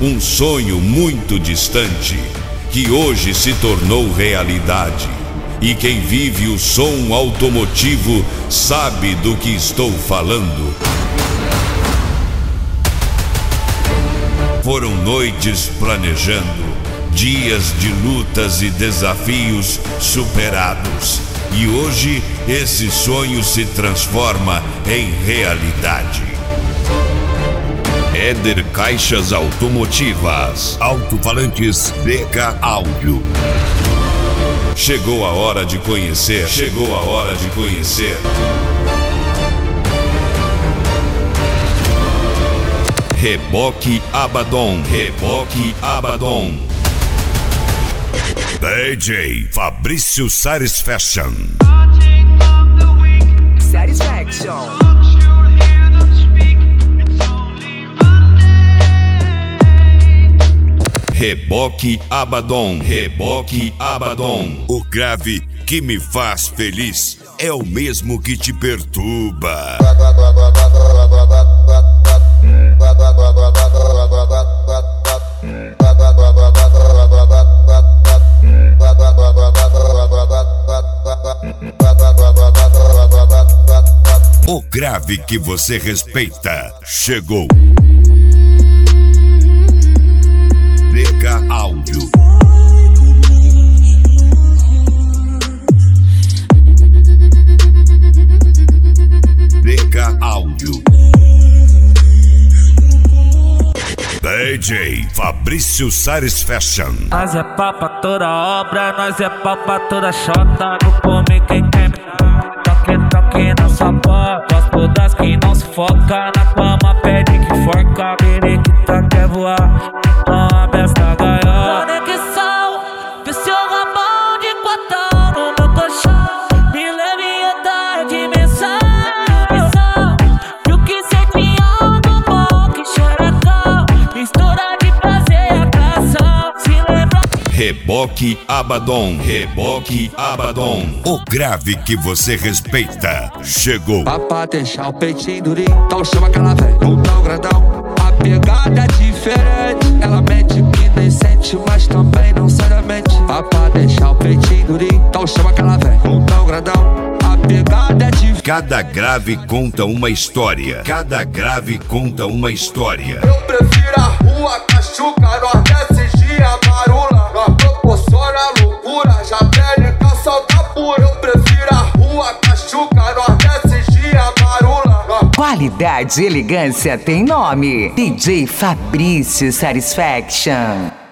Um sonho muito distante, que hoje se tornou realidade. E quem vive o som automotivo sabe do que estou falando. Foram noites planejando, dias de lutas e desafios superados. E hoje esse sonho se transforma em realidade. Éder Caixas Automotivas, alto-falantes BK Áudio. Chegou a hora de conhecer. Chegou a hora de conhecer. Reboque Abaddon. Reboque Abaddon. DJ Fabrício Satisfaction. Satisfaction. Reboque Abaddon. Reboque Abaddon. O grave que me faz feliz é o mesmo que te perturba. O grave que você respeita chegou. BK Áudio. BK Áudio. DJ Fabrício Satisfaction. Nós é pau pra toda obra, nós é pau pra toda chota. Não come quem quer me dar. Toque na sua porta. Gosto das que não se foca. Na cama pede que forca. Periquita quer voar. Então a besta gaiola. Conexão, vê seu rabão de quatão no meu colchão. Me leve outra dimensão. Viu que cê tinha algo bom, que xerecão. Mistura de prazer e atração. Se lembra. Reboque Abaddon. Reboque Abaddon. O grave que você respeita chegou. Pra deixar o peitinho durinho, então chama aquela véia, bundão grandão. A pegada é diferente, ela mete que nem sente, mas também não sai da mente. Pra deixar o peitinho durinho, então chama aquela véia, bundão grandão. A pegada é diferente. Cada grave conta uma história. Cada grave conta uma história. Eu prefiro a rua, Cachuca, Nordeste, Gia, Marula. Nós proporciona loucura, já pede com salta pura. Eu prefiro a rua, Cachuca, Nordeste, Gia, Marula. Qualidade e elegância tem nome. DJ Fabrício Satisfaction.